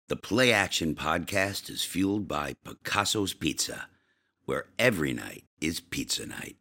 The Play Action Podcast is fueled by Picasso's Pizza, where every night is pizza night.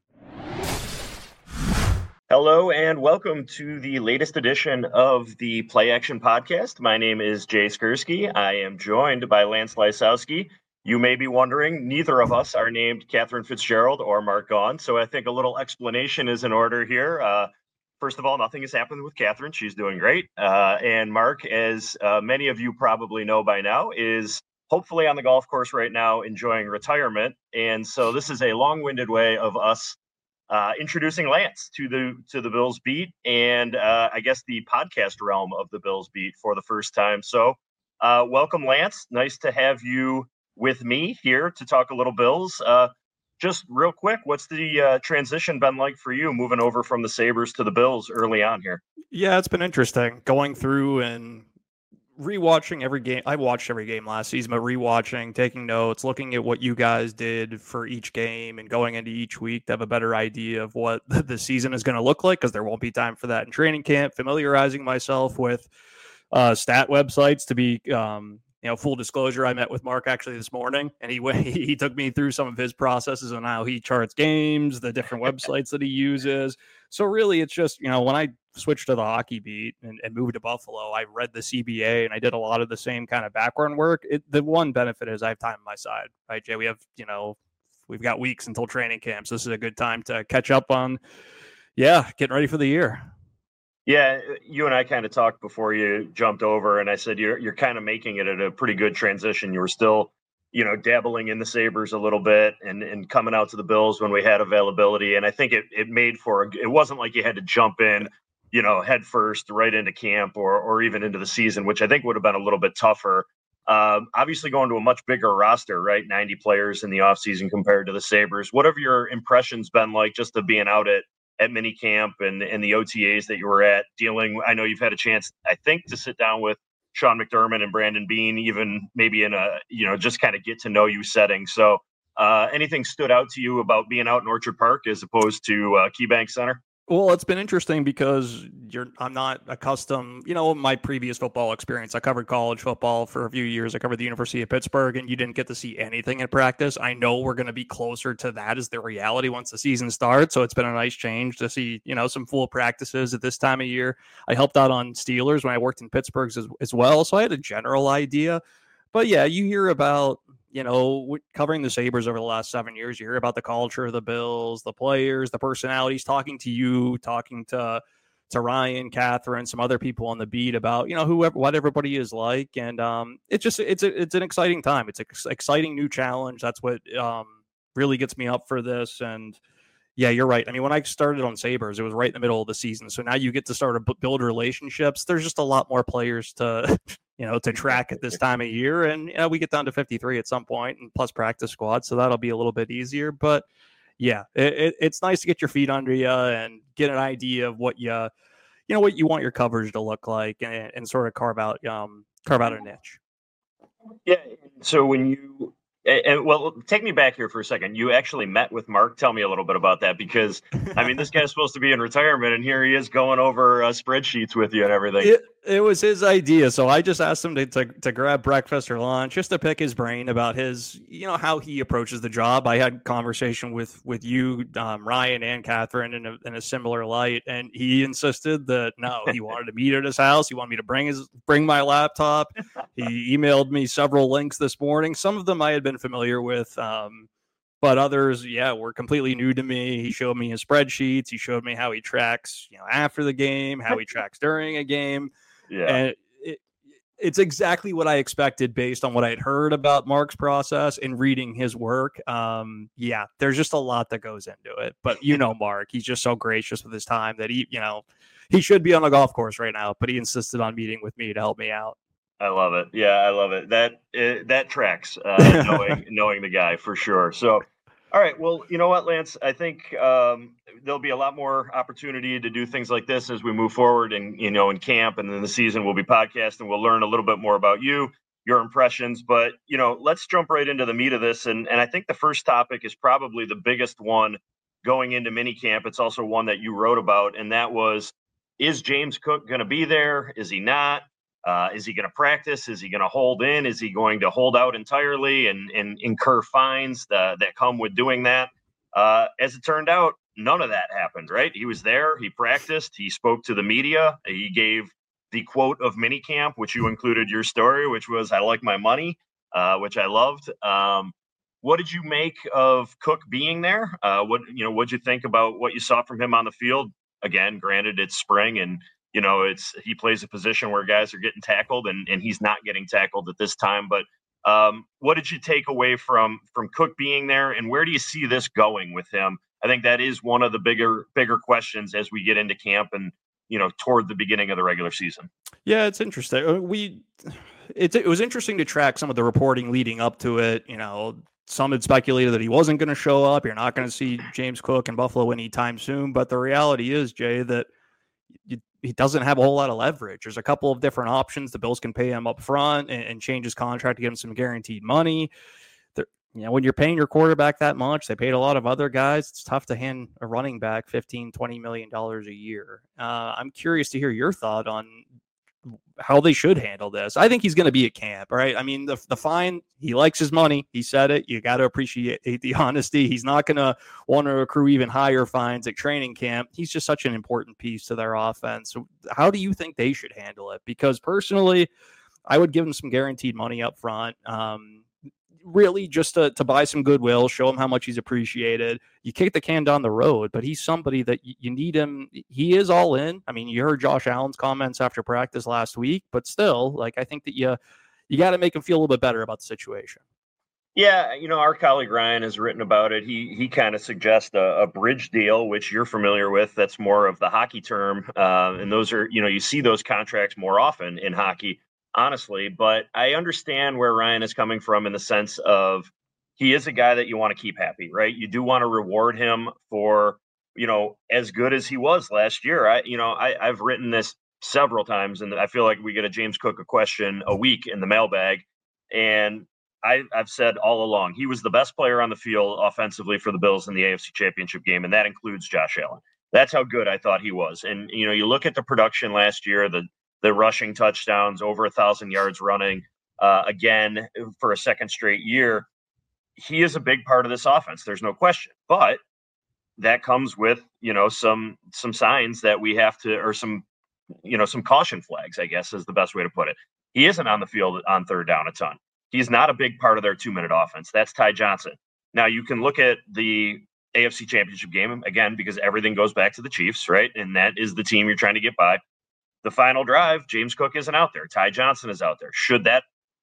Hello and welcome to the latest edition of the Play Action Podcast. My name is Jay Skursky. I am joined by Lance Lysowski. You may be wondering, neither of us are named Catherine Fitzgerald or Mark Gaughan, so I think a little explanation is in order here. First of all, nothing has happened with Catherine. She's doing great. And Mark, as many of you probably know by now, is hopefully on the golf course right now enjoying retirement. And so this is a long-winded way of us introducing Lance to the Bills Beat and I guess the podcast realm of the Bills Beat for the first time. So welcome, Lance. Nice to have you with me here to talk a little Bills. Just real quick, what's the transition been like for you moving over from the Sabres to the Bills early on here? Yeah, it's been interesting going through and rewatching every game. I watched every game last season, but rewatching, taking notes, looking at what you guys did for each game and going into each week to have a better idea of what the season is going to look like, because there won't be time for that in training camp. Familiarizing myself with stat websites to be full disclosure, I met with Mark actually this morning, and he took me through some of his processes on how he charts games, the different websites that he uses. So really, it's just, when I switched to the hockey beat and moved to Buffalo, I read the CBA and I did a lot of the same kind of background work. The one benefit is I have time on my side, right, Jay? We've got weeks until training camp, so this is a good time to catch up on, getting ready for the year. Yeah, you and I kind of talked before you jumped over, and I said you're kind of making it at a pretty good transition. You were still, dabbling in the Sabres a little bit and coming out to the Bills when we had availability. And I think it made for it wasn't like you had to jump in, head first right into camp or even into the season, which I think would have been a little bit tougher. Obviously going to a much bigger roster, right? 90 players in the offseason compared to the Sabres. What have your impressions been like just of being out at mini camp and the OTAs that you were at dealing? I know you've had a chance, I think, to sit down with Sean McDermott and Brandon Beane, even maybe in a, just kind of get to know you setting. So anything stood out to you about being out in Orchard Park as opposed to KeyBank Center? Well, it's been interesting because I'm not accustomed, my previous football experience. I covered college football for a few years. I covered the University of Pittsburgh, and you didn't get to see anything in practice. I know we're going to be closer to that as the reality once the season starts. So it's been a nice change to see, some full practices at this time of year. I helped out on Steelers when I worked in Pittsburgh as well. So I had a general idea. But yeah, you hear about, covering the Sabres over the last 7 years, you hear about the culture of the Bills, the players, the personalities, talking to you, talking to Ryan, Catherine, some other people on the beat about, what everybody is like. And it's an exciting time. It's an exciting new challenge. That's what really gets me up for this. And yeah, you're right. I mean, when I started on Sabres, it was right in the middle of the season. So now you get to start to build relationships. There's just a lot more players to to track at this time of year. And we get down to 53 at some point, and plus practice squad. So that'll be a little bit easier. But yeah, it's nice to get your feet under you and get an idea of what what you want your coverage to look like, and sort of carve out a niche. Yeah. So when you, well, take me back here for a second. You actually met with Mark. Tell me a little bit about that, because I mean, this guy's supposed to be in retirement, and here he is going over spreadsheets with you and everything. It was his idea, so I just asked him to grab breakfast or lunch, just to pick his brain about his, how he approaches the job. I had conversation with you, Ryan, and Catherine in a similar light, and he insisted that no, he wanted to meet at his house. He wanted me to bring my laptop. He emailed me several links this morning. Some of them I had been familiar with, but others, were completely new to me. He showed me his spreadsheets. He showed me how he tracks, after the game, how he tracks during a game. Yeah. And it's exactly what I expected based on what I'd heard about Mark's process and reading his work. There's just a lot that goes into it. But Mark, he's just so gracious with his time that he should be on the golf course right now, but he insisted on meeting with me to help me out. I love it. Yeah, I love it. That tracks, knowing the guy for sure. So, all right. Well, you know what, Lance? I think there'll be a lot more opportunity to do things like this as we move forward, and in camp, and then the season we'll be podcasting. We'll learn a little bit more about you, your impressions. But let's jump right into the meat of this. And I think the first topic is probably the biggest one going into minicamp. It's also one that you wrote about, and that was: is James Cook going to be there? Is he not? Is he going to practice? Is he going to hold in? Is he going to hold out entirely and incur fines that come with doing that? As it turned out, none of that happened, right? He was there. He practiced. He spoke to the media. He gave the quote of minicamp, which you included your story, which was, "I like my money," which I loved. What did you make of Cook being there? What'd you think about what you saw from him on the field? Again, granted, it's spring and he plays a position where guys are getting tackled and he's not getting tackled at this time. But what did you take away from Cook being there, and where do you see this going with him? I think that is one of the bigger questions as we get into camp and toward the beginning of the regular season. Yeah, it's interesting. It was interesting to track some of the reporting leading up to it. Some had speculated that he wasn't going to show up. You're not going to see James Cook in Buffalo anytime soon. But the reality is, Jay, that he doesn't have a whole lot of leverage. There's a couple of different options. The Bills can pay him up front and change his contract to give him some guaranteed money. When you're paying your quarterback that much, they paid a lot of other guys. It's tough to hand a running back $15-20 million a year. I'm curious to hear your thought on how they should handle this. I think he's going to be at camp, right? I mean, the fine, he likes his money. He said it. You got to appreciate the honesty. He's not going to want to accrue even higher fines at training camp. He's just such an important piece to their offense. So how do you think they should handle it? Because personally, I would give him some guaranteed money up front. Really just to buy some goodwill, show him how much he's appreciated. You kick the can down the road, but he's somebody that you need him. He is all in. I mean, you heard Josh Allen's comments after practice last week, but still, I think that you got to make him feel a little bit better about the situation. Yeah, our colleague Ryan has written about it. He kind of suggests a bridge deal, which you're familiar with. That's more of the hockey term. And those are, you see those contracts more often in hockey, honestly. But I understand where Ryan is coming from in the sense of he is a guy that you want to keep happy, right? You do want to reward him for, as good as he was last year. I've written this several times, and I feel like we get a James Cook a question a week in the mailbag. And I've said all along, he was the best player on the field offensively for the Bills in the AFC Championship game, and that includes Josh Allen. That's how good I thought he was. And, you look at the production last year, the rushing touchdowns, over 1,000 yards running, again, for a second straight year. He is a big part of this offense. There's no question. But that comes with, some signs that we have to, or some caution flags, I guess is the best way to put it. He isn't on the field on third down a ton. He's not a big part of their 2-minute offense. That's Ty Johnson. Now, you can look at the AFC Championship game, again, because everything goes back to the Chiefs, right? And that is the team you're trying to get by. The final drive, James Cook isn't out there. Ty Johnson is out there. Should that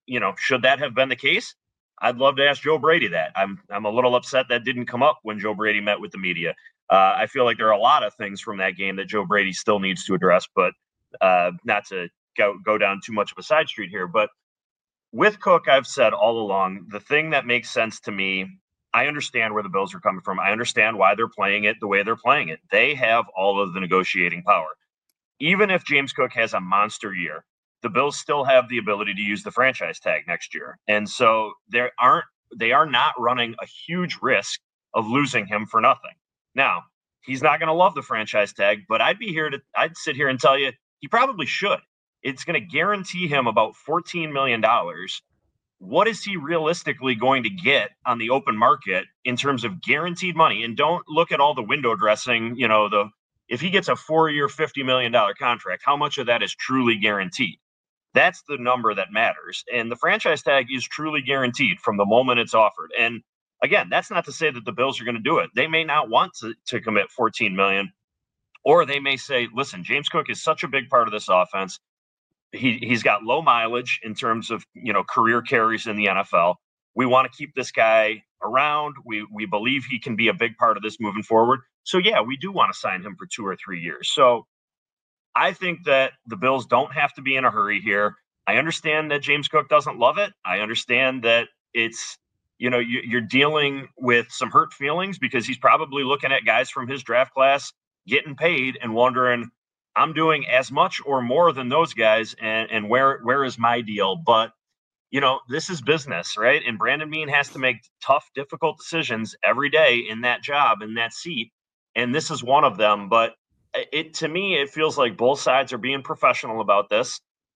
have been the case? I'd love to ask Joe Brady that. I'm a little upset that didn't come up when Joe Brady met with the media. I feel like there are a lot of things from that game that Joe Brady still needs to address, but not to go down too much of a side street here. But with Cook, I've said all along, the thing that makes sense to me, I understand where the Bills are coming from. I understand why they're playing it the way they're playing it. They have all of the negotiating power. Even if James Cook has a monster year, the Bills still have the ability to use the franchise tag next year. And so they are not running a huge risk of losing him for nothing. Now, he's not going to love the franchise tag, but I'd sit here and tell you he probably should. It's going to guarantee him about $14 million. What is he realistically going to get on the open market in terms of guaranteed money? And don't look at all the window dressing, if he gets a 4-year, $50 million contract, how much of that is truly guaranteed? That's the number that matters. And the franchise tag is truly guaranteed from the moment it's offered. And again, that's not to say that the Bills are going to do it. They may not want to commit $14 million, or they may say, listen, James Cook is such a big part of this offense. He's got low mileage in terms of, career carries in the NFL. We want to keep this guy around. We believe he can be a big part of this moving forward. So yeah, we do want to sign him for 2 or 3 years. So I think that the Bills don't have to be in a hurry here. I understand that James Cook doesn't love it. I understand that it's, you're dealing with some hurt feelings because he's probably looking at guys from his draft class getting paid and wondering, I'm doing as much or more than those guys, and where is my deal? But, this is business, right? And Brandon Beane has to make tough, difficult decisions every day in that job, in that seat. And this is one of them. But to me, it feels like both sides are being professional about this.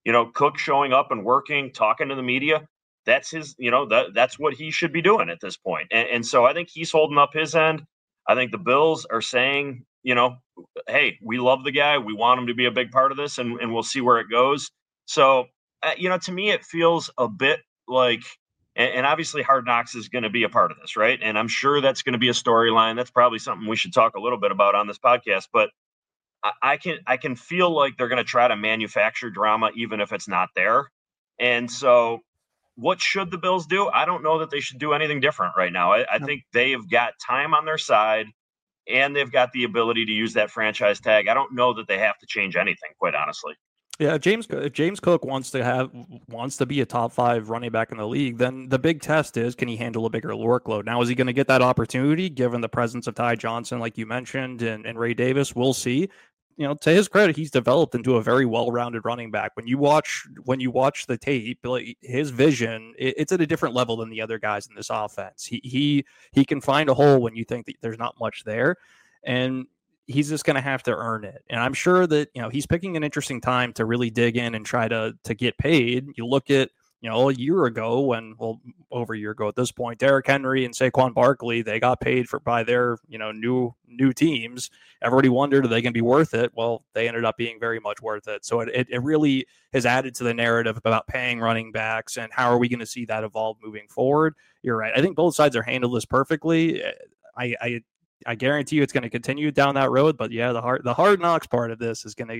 Cook showing up and working, talking to the media, that's his, that's what he should be doing at this point. And so I think he's holding up his end. I think the Bills are saying, hey, we love the guy. We want him to be a big part of this, and we'll see where it goes. So, to me, it feels a bit like, and obviously Hard Knocks is going to be a part of this, right? And I'm sure that's going to be a storyline. That's probably something we should talk a little bit about on this podcast. But I can feel like they're going to try to manufacture drama, even if it's not there. And so what should the Bills do? I don't know that they should do anything different right now. I think they've got time on their side, and they've got the ability to use that franchise tag. I don't know that they have to change anything, quite honestly. Yeah, if James Cook wants to be a top 5 running back in the league, then the big test is, can he handle a bigger workload? Now, is he going to get that opportunity given the presence of Ty Johnson, like you mentioned, and Ray Davis? We'll see. To his credit, he's developed into a very well-rounded running back. When you watch the tape, his vision, it's at a different level than the other guys in this offense. He can find a hole when you think that there's not much there, and he's just going to have to earn it. And I'm sure that he's picking an interesting time to really dig in and try to get paid. You look at a year ago, over a year ago at this point, Derrick Henry and Saquon Barkley, they got paid by their, new teams. Everybody wondered, are they going to be worth it? Well, they ended up being very much worth it. So it really has added to the narrative about paying running backs and how are we going to see that evolve moving forward. You're right. I think both sides are handled this perfectly. I guarantee you it's going to continue down that road, but yeah, the hard knocks part of this it's going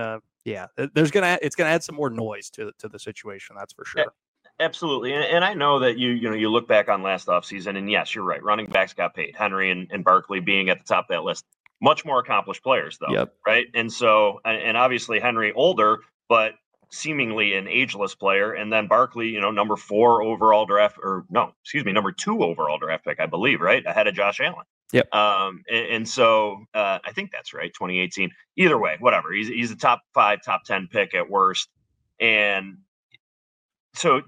to add some more noise to the situation. That's for sure. Absolutely. And I know that you look back on last offseason, and yes, you're right. Running backs got paid. Henry and Barkley being at the top of that list. Much more accomplished players, though. Yep. Right. And so, and obviously Henry older, but seemingly an ageless player. And then Barkley, number 2 overall draft pick, I believe, right? Ahead of Josh Allen. Yep. And so I think that's right. 2018. Either way, whatever. He's a top 5, top 10 pick at worst. And so,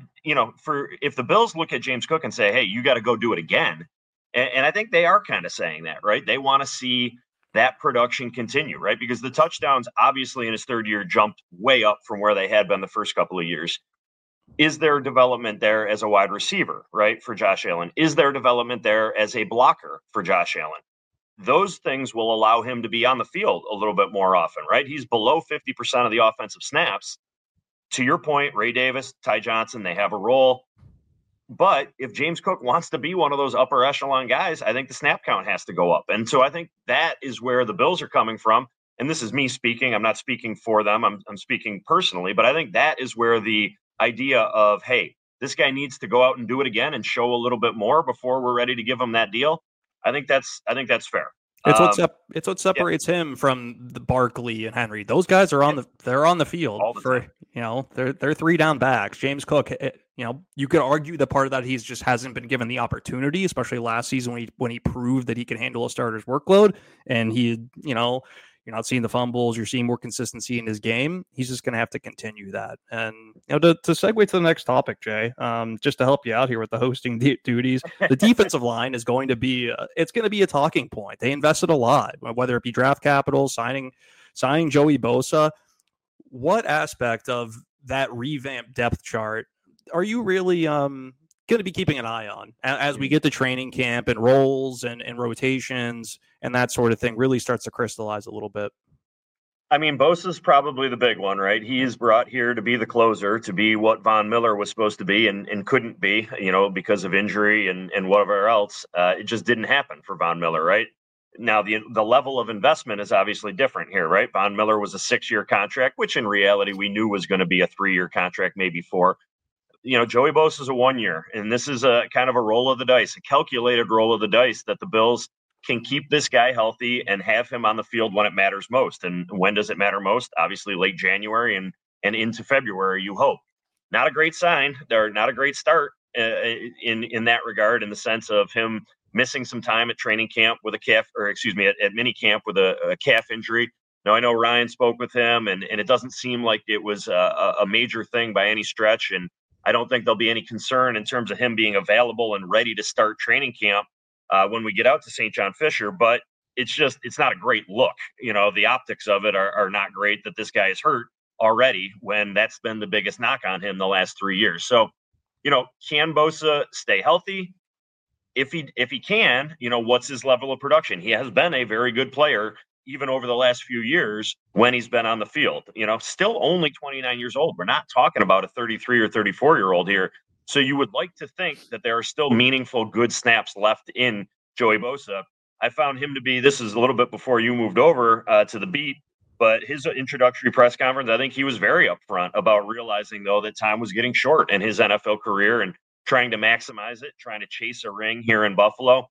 if the Bills look at James Cook and say, hey, you got to go do it again. And I think they are kind of saying that, right? They want to see that production continue, right? Because the touchdowns, obviously, in his third year jumped way up from where they had been the first couple of years. Is there development there as a wide receiver, right, for Josh Allen? Is there development there as a blocker for Josh Allen? Those things will allow him to be on the field a little bit more often, right? He's below 50% of the offensive snaps. To your point, Ray Davis, Ty Johnson, they have a role. But if James Cook wants to be one of those upper echelon guys, I think the snap count has to go up. And so I think that is where the Bills are coming from. And this is me speaking. I'm not speaking for them. I'm speaking personally. But I think that is where the idea of, hey, this guy needs to go out and do it again and show a little bit more before we're ready to give him that deal. I think that's fair. It's what separates him from the Barkley and Henry. Those guys are on the field they're 3 down backs. James Cook, you could argue that part of that he's just hasn't been given the opportunity, especially last season when he proved that he can handle a starter's workload, and you're not seeing the fumbles. You're seeing more consistency in his game. He's just going to have to continue that. And to segue to the next topic, Jay, just to help you out here with the hosting duties, the defensive line is going to be a talking point. They invested a lot, whether it be draft capital, signing Joey Bosa. What aspect of that revamped depth chart are you really going to be keeping an eye on as we get to training camp and roles and rotations and that sort of thing really starts to crystallize a little bit? I mean, Bosa's probably the big one, right? He is brought here to be the closer, to be what Von Miller was supposed to be and couldn't be, because of injury and whatever else. It just didn't happen for Von Miller, right? Now, the level of investment is obviously different here, right? Von Miller was a 6-year contract, which in reality we knew was going to be a 3-year contract, maybe 4. Joey Bosa is a 1-year, and this is a kind of a roll of the dice, a calculated roll of the dice that the Bills can keep this guy healthy and have him on the field when it matters most. And when does it matter most? Obviously late January and into February, you hope. Not a great sign, or not a great start in that regard, in the sense of him missing some time at training camp with a calf, at mini camp with a calf injury. Now, I know Ryan spoke with him, and it doesn't seem like it was a major thing by any stretch. And I don't think there'll be any concern in terms of him being available and ready to start training camp when we get out to St. John Fisher. But it's not a great look. The optics of it are not great that this guy is hurt already when that's been the biggest knock on him the last 3 years. So, can Bosa stay healthy? If he can, what's his level of production? He has been a very good player even over the last few years when he's been on the field. Still only 29 years old. We're not talking about a 33 or 34-year-old here. So you would like to think that there are still meaningful, good snaps left in Joey Bosa. I found him to be, this is a little bit before you moved over to the beat, but his introductory press conference, I think he was very upfront about realizing, though, that time was getting short in his NFL career and trying to maximize it, trying to chase a ring here in Buffalo.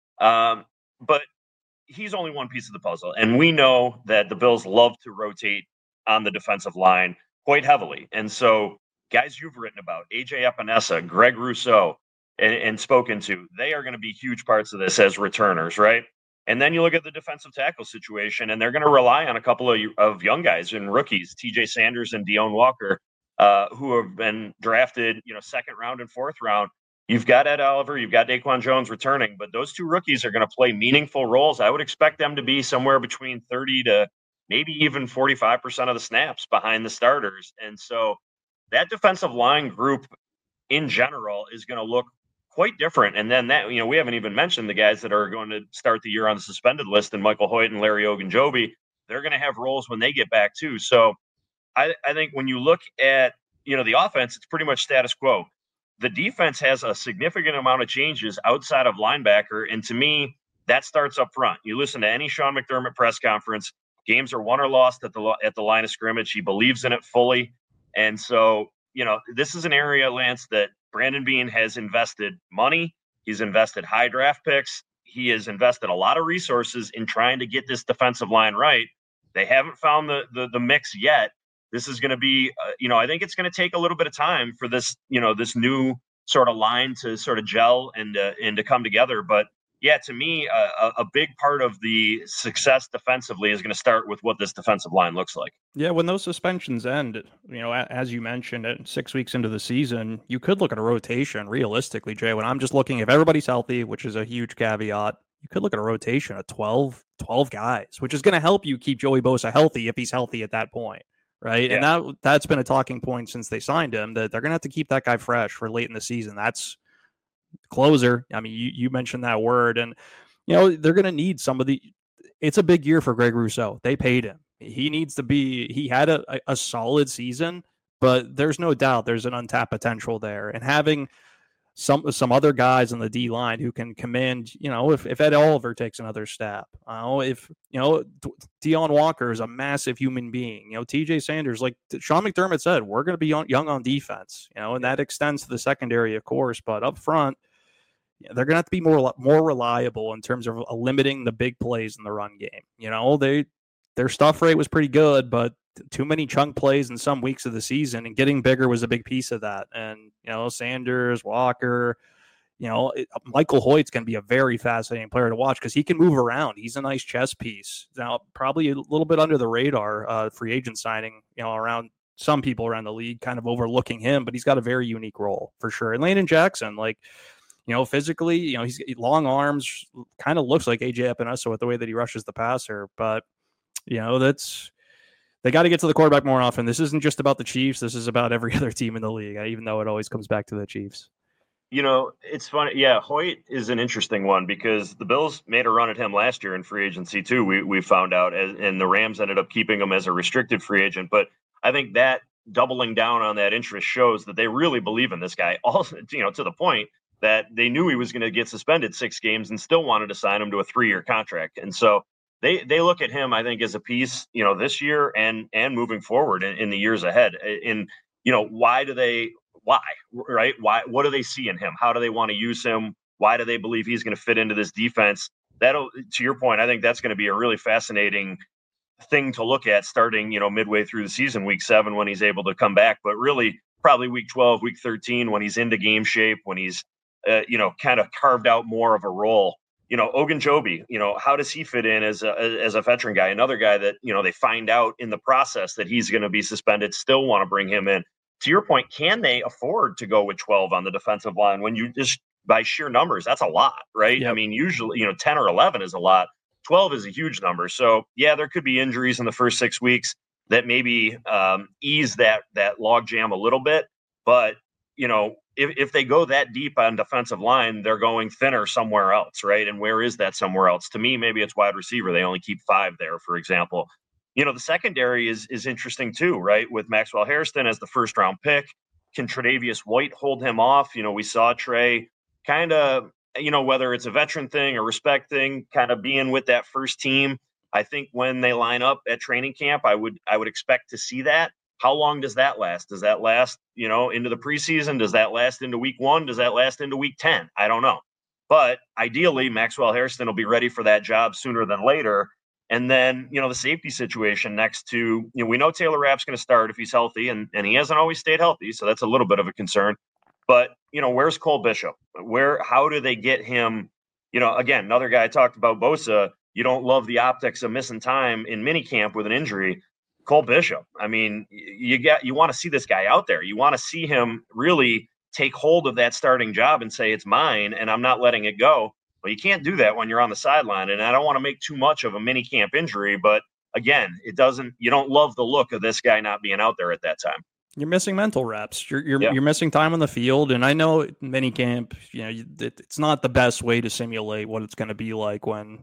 But he's only one piece of the puzzle. And we know that the Bills love to rotate on the defensive line quite heavily. And so guys you've written about, AJ Epinesa, Greg Rousseau, and spoken to, they are going to be huge parts of this as returners, right? And then you look at the defensive tackle situation, and they're going to rely on a couple of young guys and rookies, TJ Sanders and Deone Walker, who have been drafted, second round and fourth round. You've got Ed Oliver, you've got Daquan Jones returning, but those two rookies are going to play meaningful roles. I would expect them to be somewhere between 30 to maybe even 45% of the snaps behind the starters. And so that defensive line group in general is going to look quite different. And then that, we haven't even mentioned the guys that are going to start the year on the suspended list, and Michael Hoyt and Larry Ogunjobi, they're going to have roles when they get back too. So I think when you look at, the offense, it's pretty much status quo. The defense has a significant amount of changes outside of linebacker. And to me, that starts up front. You listen to any Sean McDermott press conference, games are won or lost at the line of scrimmage. He believes in it fully. And so, this is an area, Lance, that Brandon Beane has invested money. He's invested high draft picks. He has invested a lot of resources in trying to get this defensive line right. They haven't found the mix yet. This is going to be, I think it's going to take a little bit of time for this, this new sort of line to sort of gel and to come together. But yeah, to me, a big part of the success defensively is going to start with what this defensive line looks like. Yeah, when those suspensions end, as you mentioned, at 6 weeks into the season, you could look at a rotation realistically, Jay. When I'm just looking, if everybody's healthy, which is a huge caveat, you could look at a rotation of 12 guys, which is going to help you keep Joey Bosa healthy if he's healthy at that point. Right. Yeah. And that's been a talking point since they signed him, that they're going to have to keep that guy fresh for late in the season. That's closer. I mean, you mentioned that word, and, they're going to need it's a big year for Greg Rousseau. They paid him. He had a solid season, but there's no doubt there's an untapped potential there. And having some other guys on the D line who can command, if Ed Oliver takes another step, if Deone Walker is a massive human being, TJ Sanders, like Sean McDermott said, we're going to be young on defense, and that extends to the secondary, of course, but up front, they're going to have to be more reliable in terms of limiting the big plays in the run game. Their stuff rate was pretty good, but too many chunk plays in some weeks of the season, and getting bigger was a big piece of that. And, Sanders, Walker, Michael Hoyt's going to be a very fascinating player to watch because he can move around. He's a nice chess piece. Now, probably a little bit under the radar free agent signing, around some people around the league kind of overlooking him, but he's got a very unique role for sure. And Landon Jackson, physically, he's long arms, kind of looks like AJ Epinesa with the way that he rushes the passer, but they got to get to the quarterback more often. This isn't just about the Chiefs. This is about every other team in the league, even though it always comes back to the Chiefs. It's funny. Yeah, Hoyt is an interesting one because the Bills made a run at him last year in free agency too. We found out, and the Rams ended up keeping him as a restricted free agent. But I think that doubling down on that interest shows that they really believe in this guy. Also, to the point that they knew he was going to get suspended 6 games and still wanted to sign him to a 3-year contract. And so they look at him, I think, as a piece, this year and moving forward in the years ahead. And, why, right? What do they see in him? How do they want to use him? Why do they believe he's going to fit into this defense? To your point, I think that's going to be a really fascinating thing to look at starting, midway through the season, week 7, when he's able to come back, but really probably week 12, week 13, when he's into game shape, when he's, kind of carved out more of a role. Ogunjobi, how does he fit in as a veteran guy? Another guy that, they find out in the process that he's going to be suspended, still want to bring him in. To your point, can they afford to go with 12 on the defensive line when you just by sheer numbers? That's a lot, right? Yep. I mean, usually, 10 or 11 is a lot. 12 is a huge number. So, yeah, there could be injuries in the first 6 weeks. that maybe ease that log jam a little bit. But, if they go that deep on defensive line, they're going thinner somewhere else, right? And where is that somewhere else? To me, maybe it's wide receiver. They only keep 5 there, for example. The secondary is interesting too, right? With Maxwell Hairston as the first round pick. Can Tre'Davious White hold him off? We saw Trey kind of, whether it's a veteran thing or respect thing, kind of being with that first team. I think when they line up at training camp, I would expect to see that. How long does that last? Does that last, into the preseason? Does that last into week 1? Does that last into week 10? I don't know. But ideally, Maxwell Hairston will be ready for that job sooner than later. And then, the safety situation next to, we know Taylor Rapp's going to start if he's healthy, and he hasn't always stayed healthy. So that's a little bit of a concern. But, where's Cole Bishop? How do they get him? Again, another guy I talked about, Bosa. You don't love the optics of missing time in minicamp with an injury. Cole Bishop. I mean, you want to see this guy out there. You want to see him really take hold of that starting job and say, it's mine and I'm not letting it go. Well, you can't do that when you're on the sideline. And I don't want to make too much of a minicamp injury, but again, you don't love the look of this guy not being out there at that time. You're missing mental reps. You're missing time on the field, and I know minicamp. It's not the best way to simulate what it's going to be like when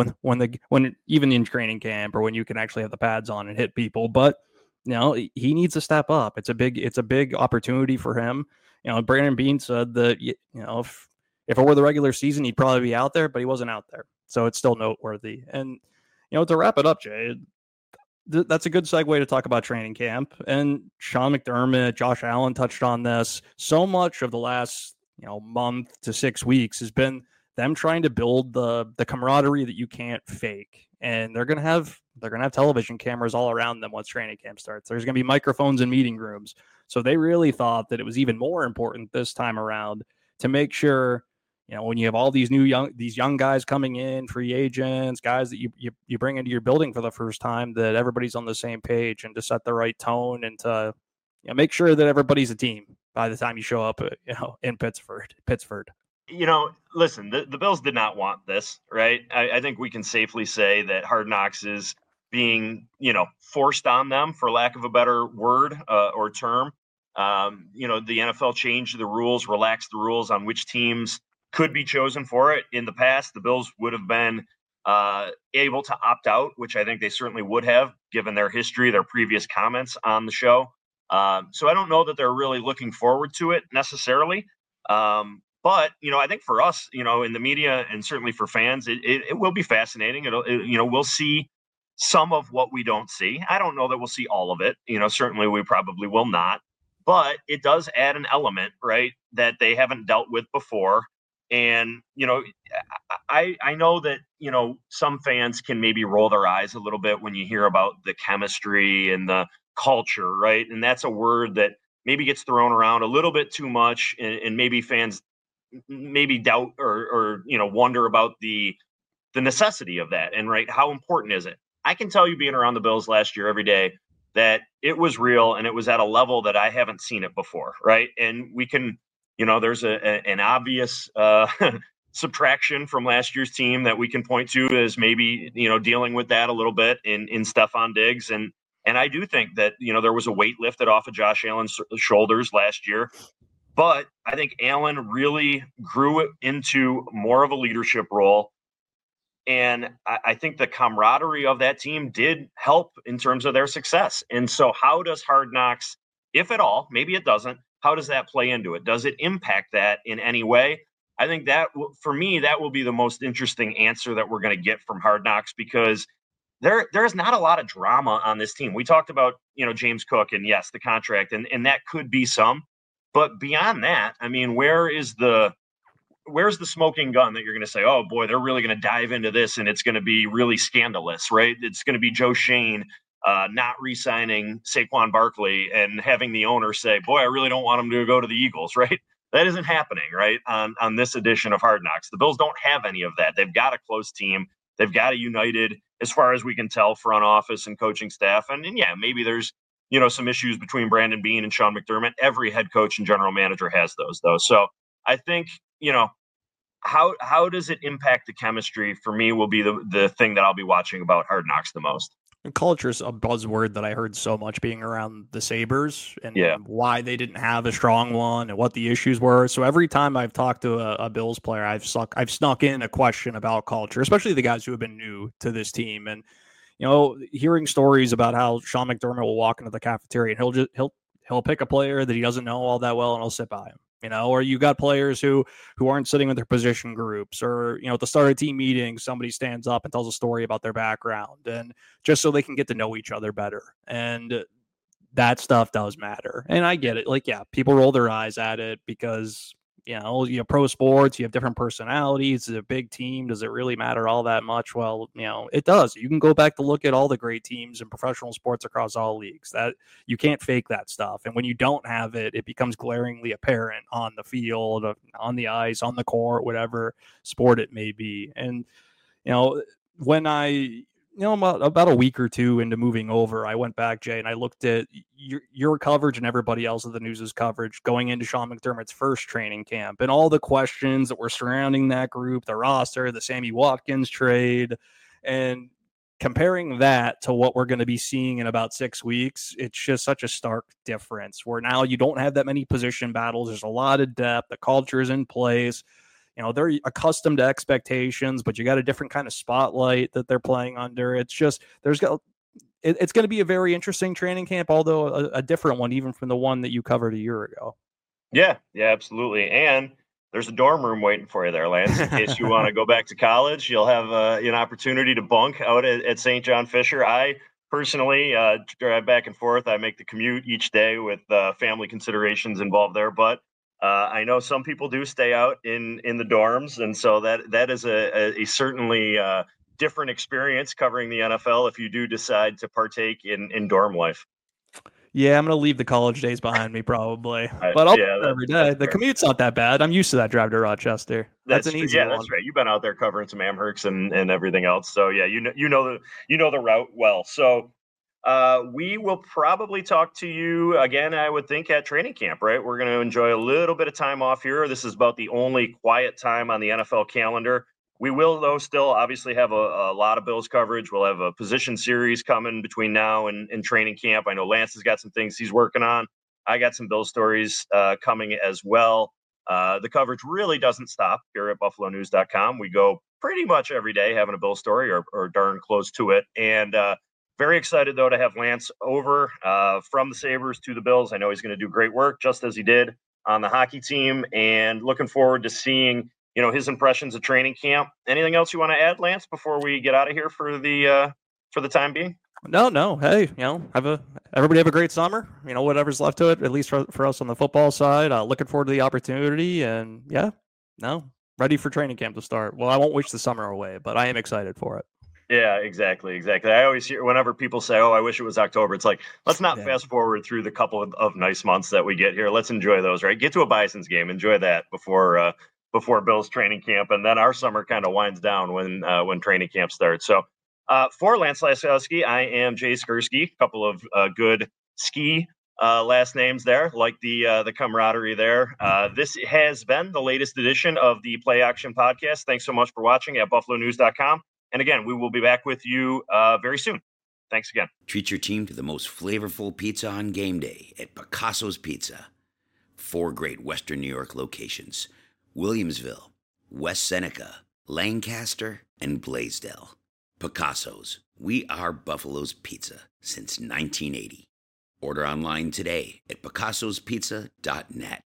even in training camp or when you can actually have the pads on and hit people. But he needs to step up. It's a big opportunity for him. Brandon Beane said that if it were the regular season, he'd probably be out there, but he wasn't out there, so it's still noteworthy. And to wrap it up, Jay. That's a good segue to talk about training camp. And Sean McDermott, Josh Allen touched on this. So much of the last month to 6 weeks has been them trying to build the camaraderie that you can't fake. And they're gonna have television cameras all around them once training camp starts. There's gonna be microphones in meeting rooms. So they really thought that it was even more important this time around to make sure. When you have all these young guys coming in, free agents, guys that you bring into your building for the first time, that everybody's on the same page and to set the right tone and to make sure that everybody's a team by the time you show up, in Pittsford. Listen, the Bills did not want this, right? I think we can safely say that Hard Knocks is being, forced on them, for lack of a better word or term. The NFL changed the rules, relaxed the rules on which teams could be chosen for it. In the past, the Bills would have been able to opt out, which I think they certainly would have, given their history, their previous comments on the show. So I don't know that they're really looking forward to it necessarily. But, I think for us, in the media and certainly for fans, it will be fascinating. We'll see some of what we don't see. I don't know that we'll see all of it. Certainly we probably will not. But it does add an element, right, that they haven't dealt with before. And, I know that, some fans can maybe roll their eyes a little bit when you hear about the chemistry and the culture, right? And that's a word that maybe gets thrown around a little bit too much. And maybe fans maybe doubt or wonder about the necessity of that. And, right, how important is it? I can tell you, being around the Bills last year every day, that it was real and it was at a level that I haven't seen it before, right? And we can... there's an obvious subtraction from last year's team that we can point to as maybe, dealing with that a little bit in Stephon Diggs. And I do think that, there was a weight lifted off of Josh Allen's shoulders last year. But I think Allen really grew it into more of a leadership role. And I think the camaraderie of that team did help in terms of their success. And so how does Hard Knocks, if at all, maybe it doesn't, how does that play into it? Does it impact that in any way? I think that, for me, that will be the most interesting answer that we're going to get from Hard Knocks, because there's not a lot of drama on this team. We talked about, James Cook and, yes, the contract, and that could be some. But beyond that, I mean, where's the smoking gun that you're going to say, oh, boy, they're really going to dive into this and it's going to be really scandalous, right? It's going to be Joe Schoen not re-signing Saquon Barkley and having the owner say, boy, I really don't want him to go to the Eagles, right? That isn't happening, right, on this edition of Hard Knocks. The Bills don't have any of that. They've got a close team. They've got a united, as far as we can tell, front office and coaching staff. And yeah, maybe there's, some issues between Brandon Beane and Sean McDermott. Every head coach and general manager has those, though. So I think, how does it impact the chemistry, for me, will be the thing that I'll be watching about Hard Knocks the most. And culture is a buzzword that I heard so much being around the Sabres and Yeah. why they didn't have a strong one and what the issues were. So every time I've talked to a Bills player, I've snuck in a question about culture, especially the guys who have been new to this team. And hearing stories about how Sean McDermott will walk into the cafeteria and he'll pick a player that he doesn't know all that well and he'll sit by him. Or you got players who aren't sitting with their position groups, or at the start of team meeting, somebody stands up and tells a story about their background, and just so they can get to know each other better. And that stuff does matter. And I get it. Like, yeah, people roll their eyes at it because you have pro sports, you have different personalities. It's a big team. Does it really matter all that much? Well, it does. You can go back to look at all the great teams in professional sports across all leagues. That you can't fake that stuff. And when you don't have it, it becomes glaringly apparent on the field, on the ice, on the court, whatever sport it may be. And when I about a week or two into moving over, I went back, Jay, and I looked at your coverage and everybody else of the news's coverage going into Sean McDermott's first training camp and all the questions that were surrounding that group, the roster, the Sammy Watkins trade, and comparing that to what we're going to be seeing in about 6 weeks. It's just such a stark difference where now you don't have that many position battles. There's a lot of depth. The culture is in place. They're accustomed to expectations, but you got a different kind of spotlight that they're playing under. It's just it's going to be a very interesting training camp, although a different one, even from the one that you covered a year ago. Yeah, absolutely. And there's a dorm room waiting for you there, Lance. In case you want to go back to college, you'll have an opportunity to bunk out at St. John Fisher. I personally drive back and forth. I make the commute each day with family considerations involved there, but I know some people do stay out in the dorms, and so that is a certainly different experience covering the NFL if you do decide to partake in dorm life. Yeah, I'm going to leave the college days behind me probably, but I'll every day. The commute's not that bad. I'm used to that drive to Rochester. That's an easy one. That's right. You've been out there covering some Amherst and everything else, so yeah, you know the route well. So. We will probably talk to you again, I would think, at training camp, right? We're going to enjoy a little bit of time off here. This is about the only quiet time on the NFL calendar. We will, though, still obviously have a lot of Bills coverage. We'll have a position series coming between now and training camp. I know Lance has got some things he's working on. I got some Bills stories coming as well. The coverage really doesn't stop here at BuffaloNews.com. We go pretty much every day having a Bills story or darn close to it. And very excited, though, to have Lance over from the Sabres to the Bills. I know he's going to do great work, just as he did on the hockey team, and looking forward to seeing, his impressions of training camp. Anything else you want to add, Lance, before we get out of here for the time being? No. Hey, everybody have a great summer. Whatever's left to it, at least for us on the football side. Looking forward to the opportunity, and ready for training camp to start. Well, I won't wish the summer away, but I am excited for it. Yeah, exactly. I always hear whenever people say, "Oh, I wish it was October." It's like, let's not fast forward through the couple of nice months that we get here. Let's enjoy those, right? Get to a Bison's game, enjoy that before Bills training camp, and then our summer kind of winds down when training camp starts. So, for Lance Lasowski, I am Jay Skursky. A couple of good ski last names there, like the camaraderie there. This has been the latest edition of the Play Action Podcast. Thanks so much for watching at BuffaloNews.com. And again, we will be back with you very soon. Thanks again. Treat your team to the most flavorful pizza on game day at Picasso's Pizza. 4 great Western New York locations: Williamsville, West Seneca, Lancaster, and Blaisdell. Picasso's. We are Buffalo's Pizza since 1980. Order online today at picassospizza.net.